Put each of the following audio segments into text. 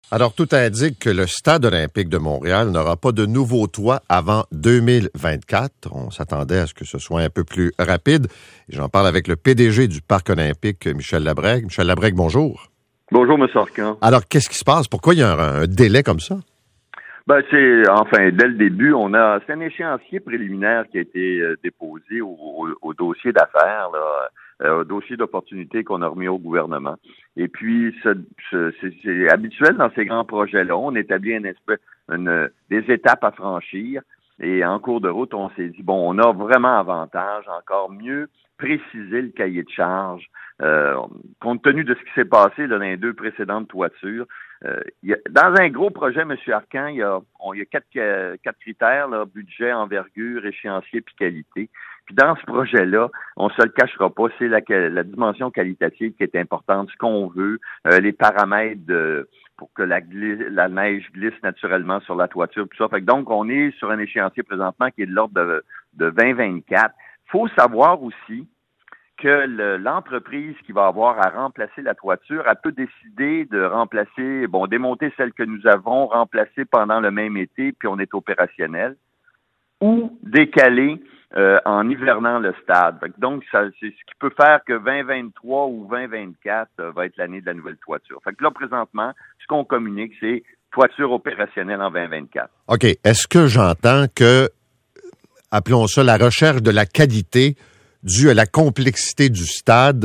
Alors, tout indique que le Stade olympique de Montréal n'aura pas de nouveau toit avant 2024. On s'attendait à ce que ce soit un peu plus rapide. J'en parle avec le PDG du Parc olympique, Michel Labrègue. Michel Labrègue, bonjour. Bonjour, M. Arcan. Alors, qu'est-ce qui se passe? Pourquoi il y a un délai comme ça? Dès le début, c'est un échéancier préliminaire qui a été déposé au dossier d'affaires, au dossier d'opportunité qu'on a remis au gouvernement. Et puis, c'est habituel dans ces grands projets-là. On établit des étapes à franchir. Et en cours de route, on s'est dit, on a vraiment avantage, encore mieux préciser le cahier de charge. Compte tenu de ce qui s'est passé là, dans les deux précédentes toitures, dans un gros projet, M. Arcan, il y a quatre critères, là, budget, envergure, échéancier puis qualité. Puis dans ce projet-là, on se le cachera pas, c'est la dimension qualitative qui est importante, ce qu'on veut, les paramètres pour que la neige glisse naturellement sur la toiture, tout ça. Fait que donc, on est sur un échéancier présentement qui est de l'ordre de 2024. Faut savoir aussi que l'entreprise qui va avoir à remplacer la toiture, elle peut décider de remplacer, démonter celle que nous avons remplacée pendant le même été, puis on est opérationnel, ou décaler en hivernant le stade. Donc, c'est ce qui peut faire que 2023 ou 2024 va être l'année de la nouvelle toiture. Fait que là, présentement, ce qu'on communique, c'est toiture opérationnelle en 2024. OK. Est-ce que j'entends que, appelons ça la recherche de la qualité due à la complexité du stade,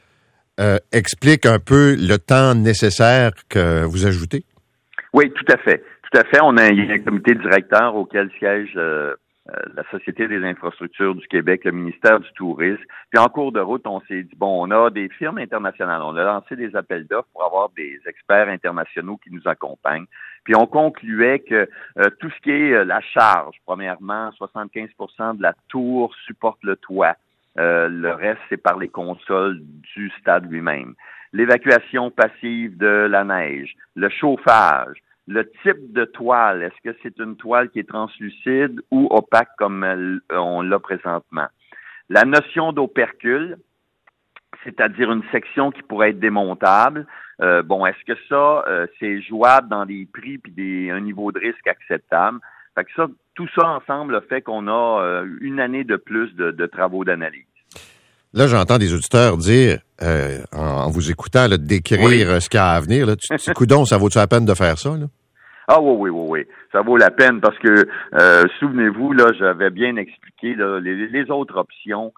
explique un peu le temps nécessaire que vous ajoutez? Oui, tout à fait. Tout à fait. Il y a un comité directeur auquel siège la Société des infrastructures du Québec, le ministère du Tourisme. Puis en cours de route, on s'est dit, on a des firmes internationales. On a lancé des appels d'offres pour avoir des experts internationaux qui nous accompagnent. Puis on concluait que tout ce qui est la charge, premièrement, 75% de la tour supporte le toit. Le reste, c'est par les consoles du stade lui-même. L'évacuation passive de la neige, le chauffage, le type de toile, est-ce que c'est une toile qui est translucide ou opaque comme on l'a présentement? La notion d'opercule, c'est-à-dire une section qui pourrait être démontable. Est-ce que ça, c'est jouable dans des prix puis un niveau de risque acceptable? Fait que ça, tout ça ensemble a fait qu'on a une année de plus de travaux d'analyse. Là, j'entends des auditeurs dire, en vous écoutant, là, décrire ce qu'il y a à venir. Là, coudonc, ça vaut-tu la peine de faire ça? Là? Ah oui. Ça vaut la peine parce que, souvenez-vous, là, j'avais bien expliqué là, les autres options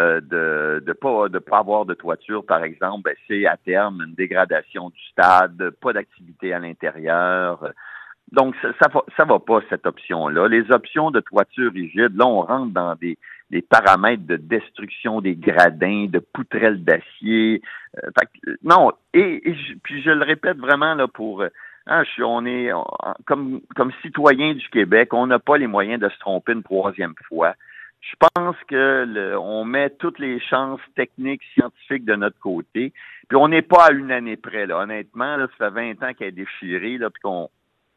de pas avoir de toiture, par exemple, c'est à terme une dégradation du stade, pas d'activité à l'intérieur. Donc, ça va pas, cette option-là. Les options de toiture rigide, là, on rentre dans des paramètres de destruction des gradins, de poutrelles d'acier. Non, puis je le répète vraiment là on est comme citoyen du Québec, on n'a pas les moyens de se tromper une troisième fois. Je pense que on met toutes les chances techniques, scientifiques de notre côté. Puis on n'est pas à une année près, là. Honnêtement, là, ça fait 20 ans qu'elle est déchirée, là, puis qu'on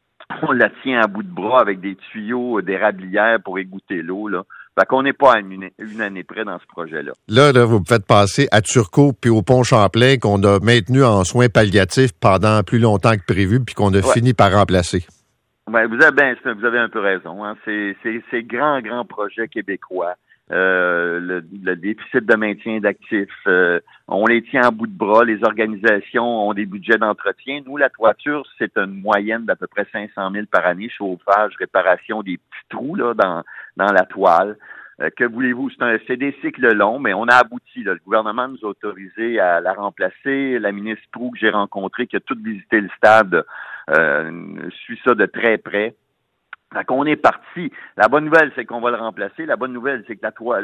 la tient à bout de bras avec des tuyaux d'érablière pour égoutter l'eau, là. Fait qu'on n'est pas à une année près dans ce projet-là. Là, vous me faites passer à Turcot puis au Pont Champlain qu'on a maintenu en soins palliatifs pendant plus longtemps que prévu puis qu'on a fini par remplacer. Vous avez un peu raison. Hein. C'est grand projet québécois. Le déficit de maintien d'actifs, on les tient à bout de bras. Les organisations ont des budgets d'entretien. Nous, la toiture, c'est une moyenne d'à peu près 500 000 par année. Chauffage, réparation des petits trous là dans la toile. Que voulez-vous? C'est des cycles longs, mais on a abouti. Là. Le gouvernement nous a autorisé à la remplacer. La ministre Proulx que j'ai rencontrée, qui a tout visité le stade, suit ça de très près. Fait qu'on est parti. La bonne nouvelle, c'est qu'on va le remplacer. La bonne nouvelle, c'est que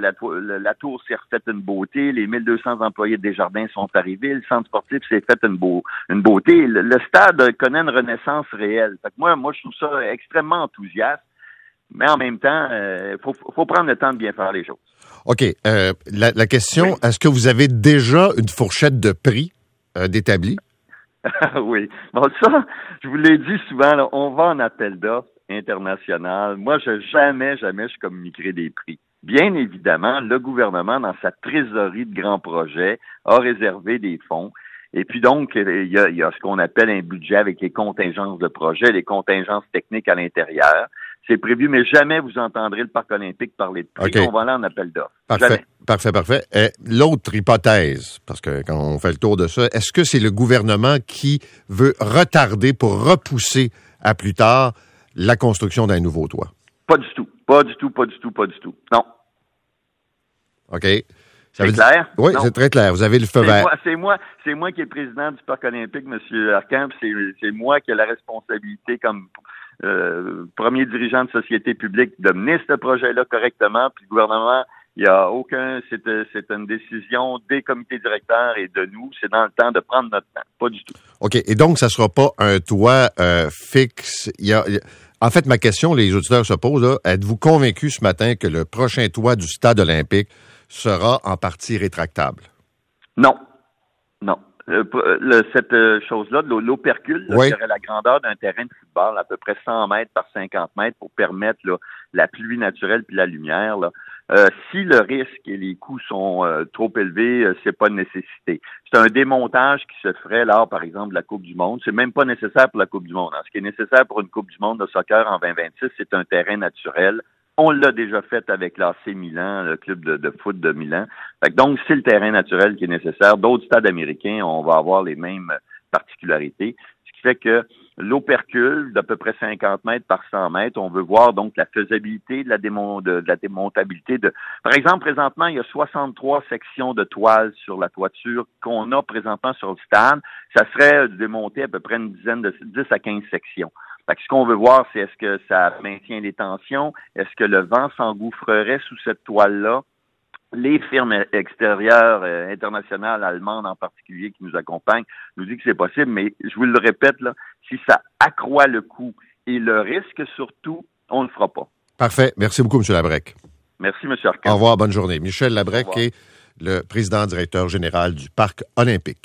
la tour s'est refaite une beauté. Les 1200 employés de Desjardins sont arrivés. Le centre sportif s'est fait une beauté. Le stade connaît une renaissance réelle. Fait que moi, je trouve ça extrêmement enthousiaste. Mais en même temps, faut prendre le temps de bien faire les choses. OK. La question, est-ce que vous avez déjà une fourchette de prix d'établi? Oui. Bon, ça, je vous l'ai dit souvent, là, on va en appel d'offres international. Moi, jamais je communiquerai des prix. Bien évidemment, le gouvernement, dans sa trésorerie de grands projets, a réservé des fonds. Et puis donc, il y a ce qu'on appelle un budget avec les contingences de projet, les contingences techniques à l'intérieur. C'est prévu, mais jamais vous entendrez le Parc olympique parler de prix. Okay. On va aller en appel d'offres. Parfait. Et l'autre hypothèse, parce que quand on fait le tour de ça, est-ce que c'est le gouvernement qui veut retarder pour repousser à plus tard la construction d'un nouveau toit? Pas du tout. Non. OK. C'est clair? Oui, c'est très clair. Vous avez le feu vert. C'est moi qui est président du Parc olympique, M. Arcand, c'est moi qui ai la responsabilité comme premier dirigeant de société publique de mener ce projet-là correctement, puis le gouvernement, il n'y a aucun, c'est une décision des comités directeurs et de nous, c'est dans le temps de prendre notre temps, pas du tout. OK, et donc ça ne sera pas un toit fixe. En fait, ma question, les auditeurs se posent, là, êtes-vous convaincu ce matin que le prochain toit du stade olympique sera en partie rétractable? Non. Cette chose-là, l'opercule, qui aurait la grandeur d'un terrain de football, à peu près 100 mètres par 50 mètres pour permettre la pluie naturelle puis la lumière. Si le risque et les coûts sont trop élevés, c'est pas une nécessité. C'est un démontage qui se ferait lors, par exemple, de la Coupe du Monde. C'est même pas nécessaire pour la Coupe du Monde. Ce qui est nécessaire pour une Coupe du Monde de soccer en 2026, c'est un terrain naturel. On l'a déjà fait avec l'AC Milan, le club de foot de Milan. Donc, c'est le terrain naturel qui est nécessaire. D'autres stades américains, on va avoir les mêmes particularités. Ce qui fait que l'opercule d'à peu près 50 mètres par 100 mètres, on veut voir donc la faisabilité de la démontabilité. Par exemple, présentement, il y a 63 sections de toile sur la toiture qu'on a présentement sur le stade. Ça serait démonté à peu près une dizaine de 10 à 15 sections. Fait que ce qu'on veut voir, c'est est-ce que ça maintient les tensions? Est-ce que le vent s'engouffrerait sous cette toile-là? Les firmes extérieures, internationales, allemandes en particulier, qui nous accompagnent, nous disent que c'est possible, mais je vous le répète, là, si ça accroît le coût et le risque surtout, on ne le fera pas. Parfait. Merci beaucoup, M. Labrec. Merci, M. Arcand. Au revoir, bonne journée. Michel Labrec est le président-directeur général du Parc olympique.